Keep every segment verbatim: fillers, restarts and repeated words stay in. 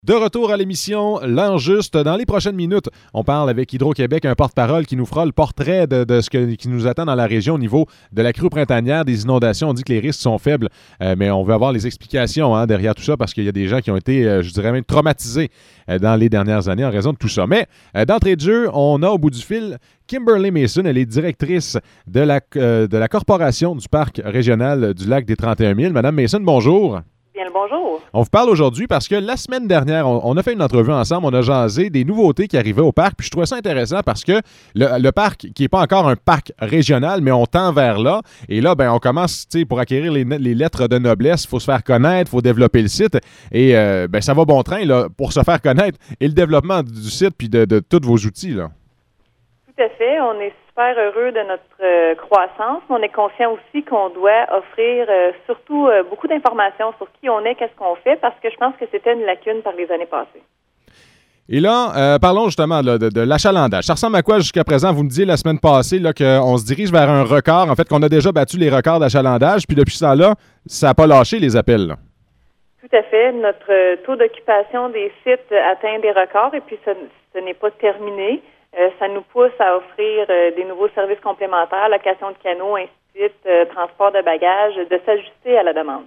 De retour à l'émission L'Heure Juste. Dans les prochaines minutes, on parle avec Hydro-Québec, un porte-parole qui nous fera le portrait de, de ce que, qui nous attend dans la région au niveau de la crue printanière, des inondations. On dit que les risques sont faibles, euh, mais on veut avoir les explications hein, derrière tout ça parce qu'il y a des gens qui ont été, euh, je dirais même, traumatisés euh, dans les dernières années en raison de tout ça. Mais euh, d'entrée de jeu, on a au bout du fil Kimberly Mason. Elle est directrice de la, euh, de la Corporation du Parc régional du Lac des trente et un milles. Madame Mason, bonjour. Bien le bonjour. On vous parle aujourd'hui parce que la semaine dernière, on, on a fait une entrevue ensemble, on a jasé des nouveautés qui arrivaient au parc, puis je trouvais ça intéressant parce que le, le parc, qui n'est pas encore un parc régional, mais on tend vers là, et là, ben, on commence, tu sais, pour acquérir les, les lettres de noblesse, il faut se faire connaître, il faut développer le site, et euh, ben, ça va bon train, là, pour se faire connaître, et le développement du site, puis de, de tous vos outils, là. Tout à fait, on est super heureux de notre euh, croissance. On est conscient aussi qu'on doit offrir euh, surtout euh, beaucoup d'informations sur qui on est, qu'est-ce qu'on fait, parce que je pense que c'était une lacune par les années passées. Et là, euh, parlons justement là, de, de l'achalandage. Ça ressemble à quoi jusqu'à présent? Vous me disiez la semaine passée là, qu'on se dirige vers un record, en fait, qu'on a déjà battu les records d'achalandage, puis depuis ça là, ça n'a pas lâché les appels, là. Tout à fait. Notre euh, taux d'occupation des sites atteint des records, et puis ce, ce n'est pas terminé. Euh, ça nous pousse à offrir euh, des nouveaux services complémentaires, location de canots, ainsi de suite, euh, transport de bagages, de s'ajuster à la demande.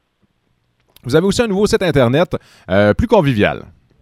Vous avez aussi un nouveau site Internet euh, plus convivial.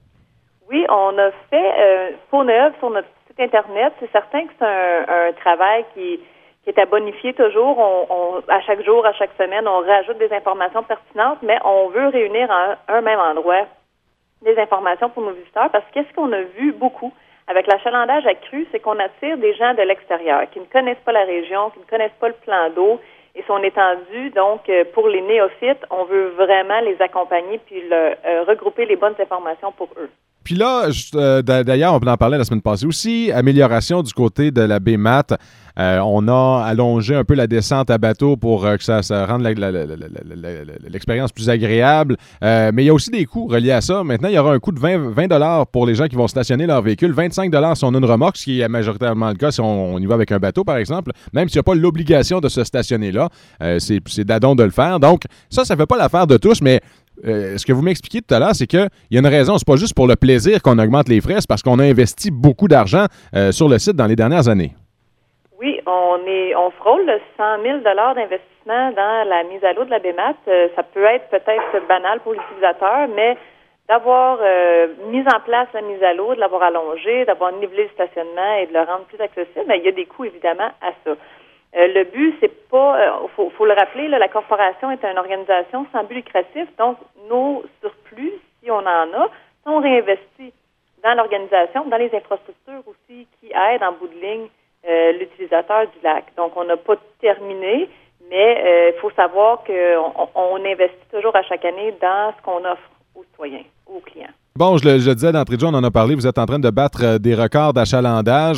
Oui, on a fait euh, peau neuve sur notre site Internet. C'est certain que c'est un, un travail qui, qui est à bonifier toujours. On, on, à chaque jour, à chaque semaine, on rajoute des informations pertinentes, mais on veut réunir en un même endroit des informations pour nos visiteurs parce que qu'est-ce qu'on a vu beaucoup avec l'achalandage accru, c'est qu'on attire des gens de l'extérieur qui ne connaissent pas la région, qui ne connaissent pas le plan d'eau et son étendue. Donc, pour les néophytes, on veut vraiment les accompagner puis le, euh, regrouper les bonnes informations pour eux. Puis là, euh, d'ailleurs, on en parlait la semaine passée aussi, amélioration du côté de la baie Matt. Euh, on a allongé un peu la descente à bateau pour euh, que ça, ça rende la, la, la, la, la, l'expérience plus agréable. Euh, mais il y a aussi des coûts reliés à ça. Maintenant, il y aura un coût de vingt dollars pour les gens qui vont stationner leur véhicule, vingt-cinq dollars si on a une remorque, ce qui est majoritairement le cas si on, on y va avec un bateau, par exemple. Même s'il n'y a pas l'obligation de se stationner là, euh, c'est, c'est d'adon de le faire. Donc, ça, ça ne fait pas l'affaire de tous, mais Euh, ce que vous m'expliquiez tout à l'heure, c'est qu'il y a une raison. C'est pas juste pour le plaisir qu'on augmente les frais, c'est parce qu'on a investi beaucoup d'argent euh, sur le site dans les dernières années. Oui, on est, on frôle le cent mille dollars d'investissement dans la mise à l'eau de la baie Matt. Euh, ça peut être peut-être banal pour l'utilisateur, mais d'avoir euh, mis en place la mise à l'eau, de l'avoir allongé, d'avoir nivelé le stationnement et de le rendre plus accessible, bien, il y a des coûts évidemment à ça. Euh, le but, c'est pas, il euh, faut, faut le rappeler, là, la corporation est une organisation sans but lucratif, donc nos surplus, si on en a, sont réinvestis dans l'organisation, dans les infrastructures aussi qui aident en bout de ligne euh, l'utilisateur du lac. Donc, on n'a pas terminé, mais il euh, faut savoir qu'on on investit toujours à chaque année dans ce qu'on offre aux citoyens, aux clients. Bon, je le, je le disais d'entrée de jeu, on en a parlé, vous êtes en train de battre euh, des records d'achalandage.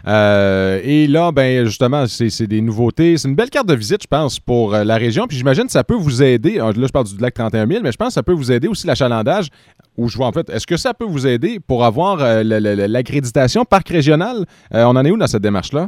Euh, et là, ben justement, c'est, c'est des nouveautés. C'est une belle carte de visite, je pense, pour euh, la région. Puis j'imagine que ça peut vous aider. Là, je parle du lac trente et un milles, mais je pense que ça peut vous aider aussi l'achalandage. Ou je vois en fait, est-ce que ça peut vous aider pour avoir euh, le, le, l'accréditation parc régional? Euh, on en est où dans cette démarche-là?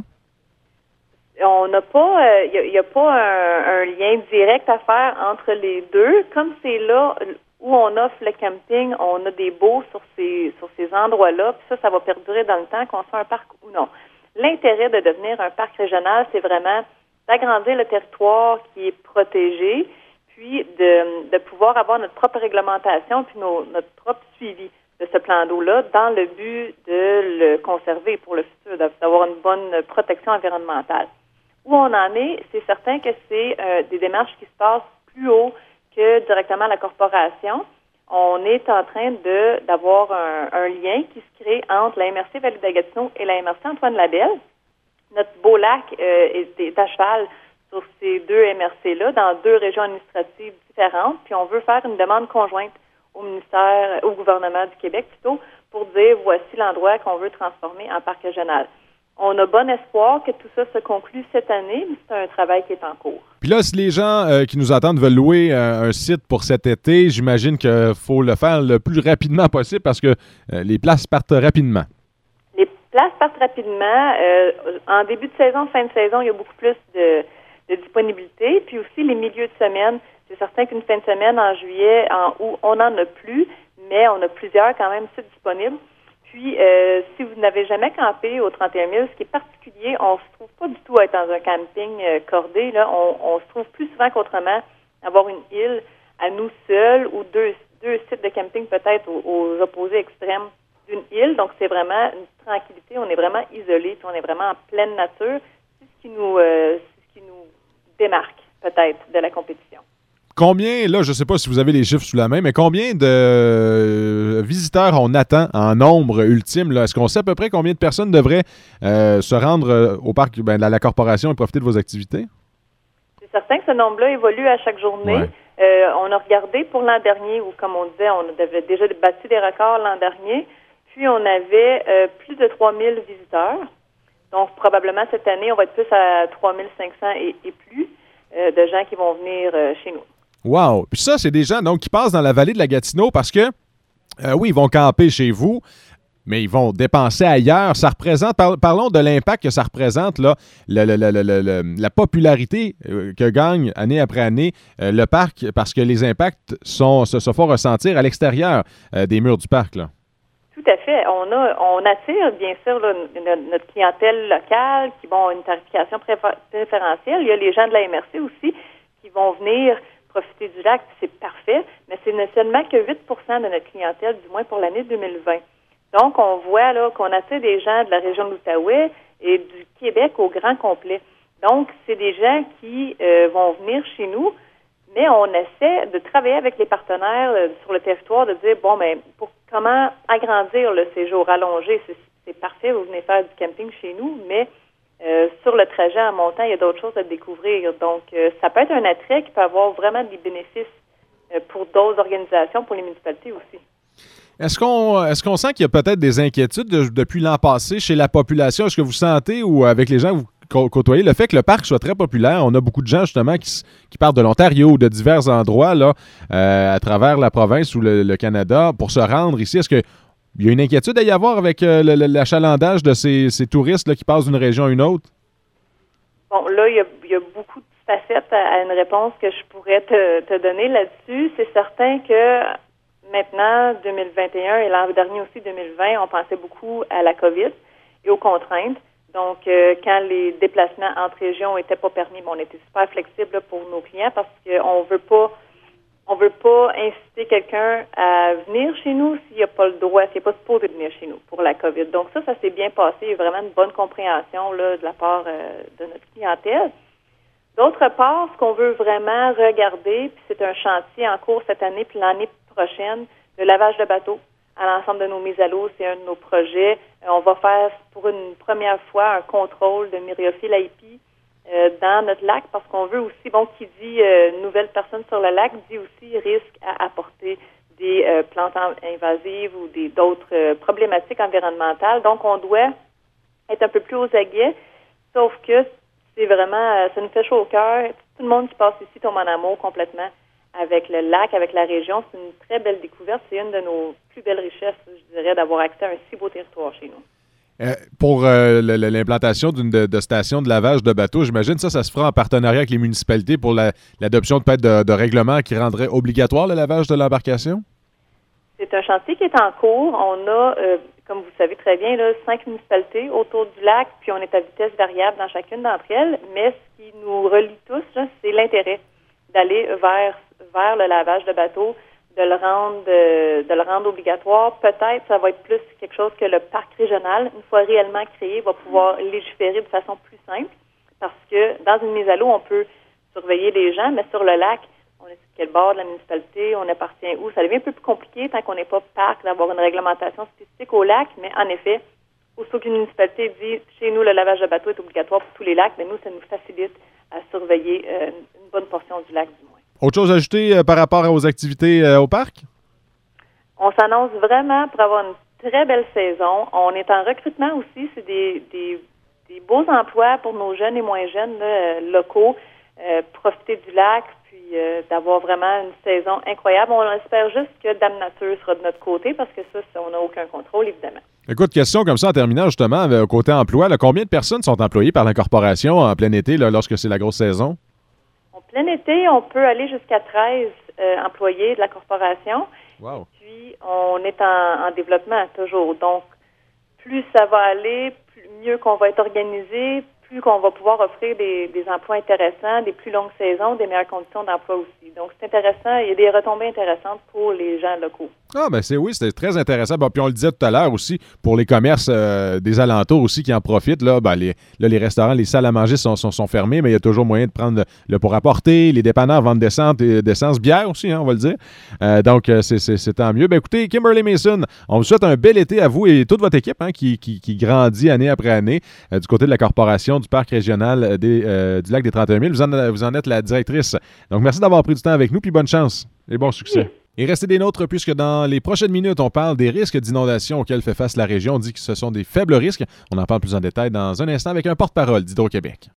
On n'a pas, il euh, n'y a, a pas un, un lien direct à faire entre les deux. Comme c'est là où on offre le camping, on a des baux sur ces sur ces endroits-là, puis ça, ça va perdurer dans le temps, qu'on soit un parc ou non. L'intérêt de devenir un parc régional, c'est vraiment d'agrandir le territoire qui est protégé, puis de, de pouvoir avoir notre propre réglementation, puis nos, notre propre suivi de ce plan d'eau-là, dans le but de le conserver pour le futur, d'avoir une bonne protection environnementale. Où on en est, c'est certain que c'est euh, des démarches qui se passent plus haut que directement la corporation. On est en train de d'avoir un, un lien qui se crée entre la M R C Vallée de Gatineau et la M R C Antoine-Labelle. Notre beau lac euh, est, est à cheval sur ces deux M R C-là, dans deux régions administratives différentes, puis on veut faire une demande conjointe au ministère, au gouvernement du Québec plutôt, pour dire voici l'endroit qu'on veut transformer en parc régional. On a bon espoir que tout ça se conclue cette année, mais c'est un travail qui est en cours. Puis là, si les gens euh, qui nous entendent veulent louer euh, un site pour cet été, j'imagine qu'il faut le faire le plus rapidement possible parce que euh, les places partent rapidement. Les places partent rapidement. Euh, en début de saison, fin de saison, il y a beaucoup plus de, de disponibilité. Puis aussi, les milieux de semaine, c'est certain qu'une fin de semaine en juillet, en août, on n'en a plus, mais on a plusieurs quand même sites disponibles. Puis, euh, si vous n'avez jamais campé au trente et un mille, ce qui est particulier, on se trouve pas du tout à être dans un camping euh, cordé. Là, on, on se trouve plus souvent qu'autrement avoir une île à nous seuls ou deux, deux sites de camping peut-être aux, aux opposés extrêmes d'une île. Donc, c'est vraiment une tranquillité. On est vraiment isolé, puis on est vraiment en pleine nature. C'est ce qui nous, euh, c'est ce qui nous démarque peut-être de la compétition. Combien, là, je ne sais pas si vous avez les chiffres sous la main, mais combien de visiteurs on attend en nombre ultime? Là? Est-ce qu'on sait à peu près combien de personnes devraient euh, se rendre euh, au parc ben, de la corporation et profiter de vos activités? C'est certain que ce nombre-là évolue à chaque journée. Ouais. Euh, on a regardé pour l'an dernier, où, comme on disait, on avait déjà battu des records l'an dernier, puis on avait euh, plus de trois mille visiteurs. Donc, probablement, cette année, on va être plus à trois mille cinq cents et, et plus euh, de gens qui vont venir euh, chez nous. Wow! Puis ça, c'est des gens donc, qui passent dans la vallée de la Gatineau parce que, euh, oui, ils vont camper chez vous, mais ils vont dépenser ailleurs. Ça représente, par, parlons de l'impact que ça représente, là, le, le, le, le, le, la popularité que gagne année après année euh, le parc, parce que les impacts sont, se, se font ressentir à l'extérieur euh, des murs du parc, là. Tout à fait. On a, on attire, bien sûr, là, notre, notre clientèle locale qui vont une tarification préfé- préférentielle. Il y a les gens de la M R C aussi qui vont venir profiter du lac, c'est parfait, mais c'est seulement que huit pour cent de notre clientèle, du moins pour l'année deux mille vingt. Donc, on voit là qu'on attire des gens de la région de l'Outaouais et du Québec au grand complet. Donc, c'est des gens qui euh, vont venir chez nous, mais on essaie de travailler avec les partenaires euh, sur le territoire, de dire, bon, mais pour comment agrandir le séjour allongé, c'est, c'est parfait, vous venez faire du camping chez nous, mais Euh, sur le trajet en montant, il y a d'autres choses à découvrir. Donc, euh, ça peut être un attrait qui peut avoir vraiment des bénéfices euh, pour d'autres organisations, pour les municipalités aussi. Est-ce qu'on, est-ce qu'on sent qu'il y a peut-être des inquiétudes de, depuis l'an passé chez la population? Est-ce que vous sentez, ou avec les gens que vous côtoyez, le fait que le parc soit très populaire? On a beaucoup de gens, justement, qui, qui partent de l'Ontario ou de divers endroits là, euh, à travers la province ou le, le Canada pour se rendre ici. Est-ce que il y a une inquiétude à y avoir avec euh, le, l'achalandage de ces, ces touristes là, qui passent d'une région à une autre? Bon, là, il y a, il y a beaucoup de facettes à, à une réponse que je pourrais te, te donner là-dessus. C'est certain que maintenant, deux mille vingt et un et l'an dernier aussi, deux mille vingt, on pensait beaucoup à la COVID et aux contraintes. Donc, euh, quand les déplacements entre régions n'étaient pas permis, bon, on était super flexible là, pour nos clients parce qu'on veut pas On veut pas inciter quelqu'un à venir chez nous s'il n'a pas le droit, s'il n'est pas supposé venir chez nous pour la COVID. Donc ça, ça s'est bien passé. Il y a vraiment une bonne compréhension là, de la part euh, de notre clientèle. D'autre part, ce qu'on veut vraiment regarder, puis c'est un chantier en cours cette année puis l'année prochaine, le lavage de bateaux à l'ensemble de nos mises à l'eau. C'est un de nos projets. Euh, on va faire pour une première fois un contrôle de myriophylle aipi Euh, dans notre lac, parce qu'on veut aussi, bon, qui dit euh, nouvelles personnes sur le lac, dit aussi risque à apporter des euh, plantes invasives ou des d'autres euh, problématiques environnementales. Donc, on doit être un peu plus aux aguets, sauf que c'est vraiment, euh, ça nous fait chaud au cœur. Tout le monde qui passe ici tombe en amour complètement avec le lac, avec la région. C'est une très belle découverte. C'est une de nos plus belles richesses, je dirais, d'avoir accès à un si beau territoire chez nous. Euh, pour euh, le, le, l'implantation d'une de, de station de lavage de bateaux, j'imagine ça, ça se fera en partenariat avec les municipalités pour la, l'adoption de, peut-être de, de règlements qui rendraient obligatoire le lavage de l'embarcation? C'est un chantier qui est en cours. On a, euh, comme vous savez très bien, là, cinq municipalités autour du lac, puis on est à vitesse variable dans chacune d'entre elles. Mais ce qui nous relie tous, là, c'est l'intérêt d'aller vers, vers le lavage de bateaux, de le rendre de, de le rendre obligatoire. Peut-être ça va être plus quelque chose que le parc régional, une fois réellement créé, va pouvoir légiférer de façon plus simple, parce que dans une mise à l'eau, on peut surveiller les gens, mais sur le lac, on est sur quel bord de la municipalité, on appartient où. Ça devient un peu plus compliqué tant qu'on n'est pas parc d'avoir une réglementation spécifique au lac, mais en effet, aussitôt qu'une municipalité dit chez nous, le lavage de bateau est obligatoire pour tous les lacs, mais nous, ça nous facilite à surveiller euh, une bonne portion du lac, du moins. Autre chose à ajouter euh, par rapport aux activités euh, au parc? On s'annonce vraiment pour avoir une très belle saison. On est en recrutement aussi. C'est des, des, des beaux emplois pour nos jeunes et moins jeunes là, locaux. Euh, profiter du lac, puis euh, d'avoir vraiment une saison incroyable. On espère juste que Dame Nature sera de notre côté parce que ça, ça on n'a aucun contrôle, évidemment. Écoute, question comme ça en terminant justement, euh, côté emploi, là, combien de personnes sont employées par la corporation en plein été là, lorsque c'est la grosse saison? En plein été, on peut aller jusqu'à treize euh, employés de la corporation. Wow. Puis, on est en, en développement toujours. Donc, plus ça va aller, plus, mieux qu'on va être organisé, plus qu'on va pouvoir offrir des, des emplois intéressants, des plus longues saisons, des meilleures conditions d'emploi aussi. Donc, c'est intéressant. Il y a des retombées intéressantes pour les gens locaux. Ah, ben c'est oui, c'était très intéressant. Bon, puis on le disait tout à l'heure aussi, pour les commerces euh, des alentours aussi qui en profitent, là, ben les, là, les restaurants, les salles à manger sont, sont, sont fermées, mais il y a toujours moyen de prendre le, le pour apporter. Les dépanneurs vendent d'essence, d'essence bière aussi, hein, on va le dire. Euh, donc, c'est, c'est, c'est tant mieux. Ben écoutez, Kimberly Mason, on vous souhaite un bel été à vous et toute votre équipe hein, qui, qui, qui grandit année après année euh, du côté de la corporation du Parc régional des, euh, du Lac des trente et un mille. Vous en, vous en êtes la directrice. Donc, merci d'avoir pris du temps avec nous, puis bonne chance et bon succès. Oui. Et restez des nôtres puisque dans les prochaines minutes, on parle des risques d'inondation auxquels fait face la région. On dit que ce sont des faibles risques. On en parle plus en détail dans un instant avec un porte-parole d'Hydro-Québec.